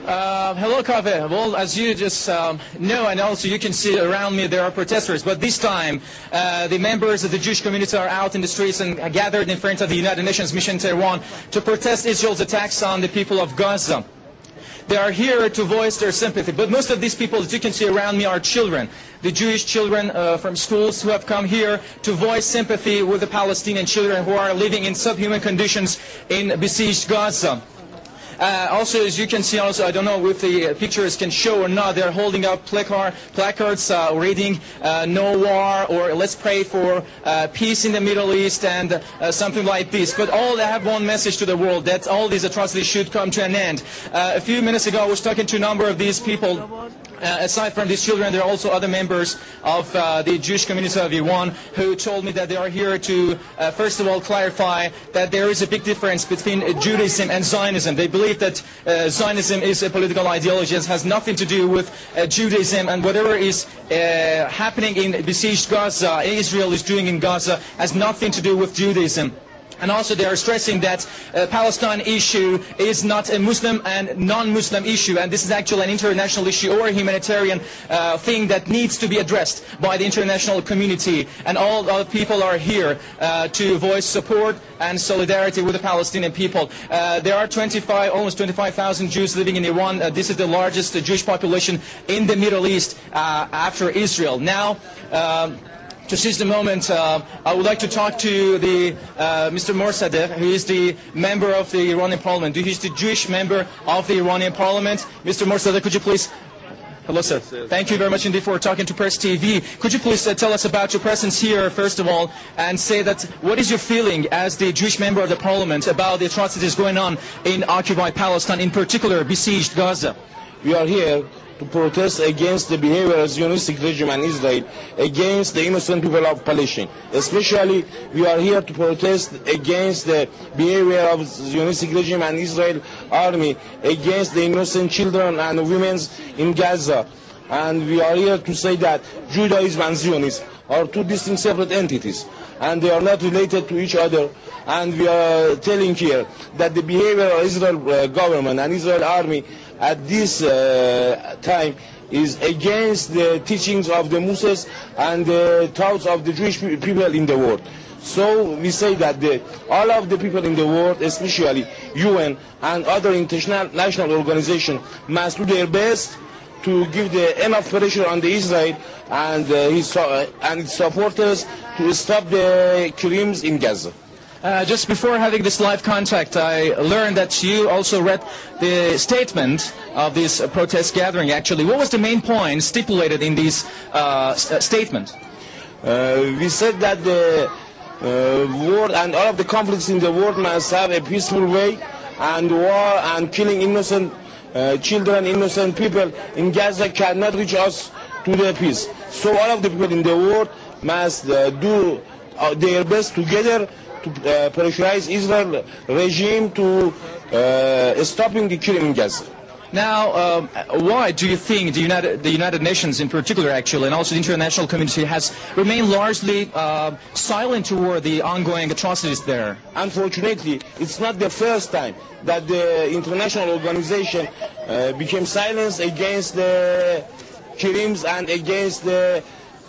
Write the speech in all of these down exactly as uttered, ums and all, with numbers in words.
Uh, hello, Kaveh. Well, as you just um, know, and also you can see around me, there are protesters. But this time, uh, the members of the Jewish community are out in the streets and gathered in front of the United Nations Mission Tehran to protest Israel's attacks on the people of Gaza. They are here to voice their sympathy. But most of these people, as you can see around me, are children. The Jewish children uh, from schools who have come here to voice sympathy with the Palestinian children who are living in subhuman conditions in besieged Gaza. Uh, also, as you can see, also, I don't know if the pictures can show or not, they're holding up placard, placards uh, reading uh, no war or let's pray for uh, peace in the Middle East and uh, something like this. But all they have one message to the world, that all these atrocities should come to an end. Uh, a few minutes ago, I was talking to a number of these people. Uh, aside from these children, there are also other members of uh, the Jewish community of Iran who told me that they are here to, uh, first of all, clarify that there is a big difference between uh, Judaism and Zionism. They believe that uh, Zionism is a political ideology. It has nothing to do with uh, Judaism, and whatever is uh, happening in besieged Gaza, Israel is doing in Gaza, has nothing to do with Judaism. And also they are stressing that uh, Palestine issue is not a Muslim and non-Muslim issue, and this is actually an international issue or a humanitarian uh, thing that needs to be addressed by the international community. And all the people are here uh, to voice support and solidarity with the Palestinian people. Uh, there are twenty-five, almost twenty-five thousand Jews living in Iran. Uh, this is the largest uh, Jewish population in the Middle East uh, after Israel. Now, uh, to seize the moment, uh, I would like to talk to the uh, Mister Morsadeh, who is the member of the Iranian Parliament. He is the Jewish member of the Iranian Parliament. Mister Morsadeh, could you please? Hello, sir. Thank you very much indeed for talking to Press T V. Could you please uh, tell us about your presence here, first of all, and say that what is your feeling as the Jewish member of the Parliament about the atrocities going on in occupied Palestine, in particular besieged Gaza? We are here to protest against the behavior of the Zionistic regime and Israel, against the innocent people of Palestine. Especially, we are here to protest against the behavior of the Zionistic regime and Israel army, against the innocent children and women in Gaza. And we are here to say that Judaism and Zionism are two distinct separate entities, and they are not related to each other. And we are telling here that the behavior of Israel uh, government and Israel army at this uh, time is against the teachings of the Moses and the thoughts of the Jewish people in the world. So we say that the, all of the people in the world, especially U N and other international organizations, must do their best to give the enough pressure on the Israel and, uh, his, uh, and its supporters to stop the crimes in Gaza. Uh, just before having this live contact, I learned that you also read the statement of this uh, protest gathering, actually. What was the main point stipulated in this uh, st statement? Uh, we said that the uh, world and all of the conflicts in the world must have a peaceful way, and war and killing innocent uh, children, innocent people in Gaza cannot reach us to the peace. So all of the people in the world must uh, do uh, their best together to uh, pressurize Israel regime to uh, stopping the killing in Gaza. Now, um, why do you think the United, the United Nations in particular, actually, and also the international community has remained largely uh, silent toward the ongoing atrocities there? Unfortunately, it's not the first time that the international organization uh, became silent against the crimes and against the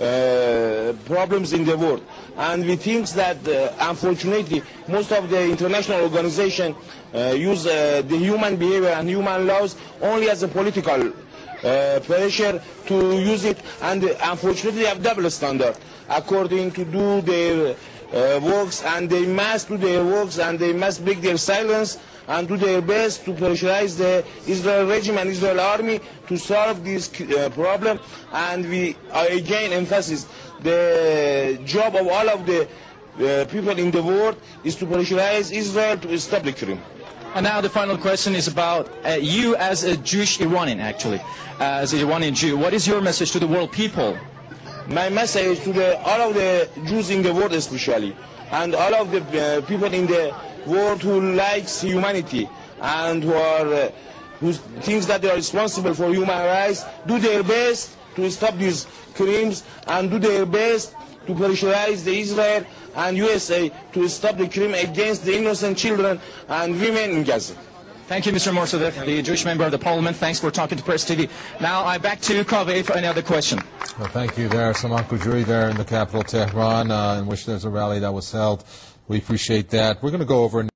Uh, problems in the world. And we think that uh, unfortunately most of the international organizations uh, use uh, the human behavior and human laws only as a political uh, pressure to use it, and uh, unfortunately have double standard according to do their uh, works, and they must do their works and they must break their silence and do their best to pressurize the Israel regime and Israel army to solve this uh, problem. And we uh, again emphasize the job of all of the uh, people in the world is to pressurize Israel to stop the crime. And now the final question is about uh, you as a Jewish Iranian, actually, uh, as an Iranian Jew. What is your message to the world people? My message to the, all of the Jews in the world especially, and all of the uh, people in the world who likes humanity and who are uh, who thinks that they are responsible for human rights, do their best to stop these crimes and do their best to pressurize the Israel and U S A to stop the crime against the innocent children and women in Gaza. Thank you, Mister Morsadeh, the Jewish member of the parliament. Thanks for talking to Press T V. Now I'm back to Kaveh for any other question. Well, thank you there, Saman Kujuri there in the capital, Tehran, uh, in which there's a rally that was held. We appreciate that. We're going to go over now.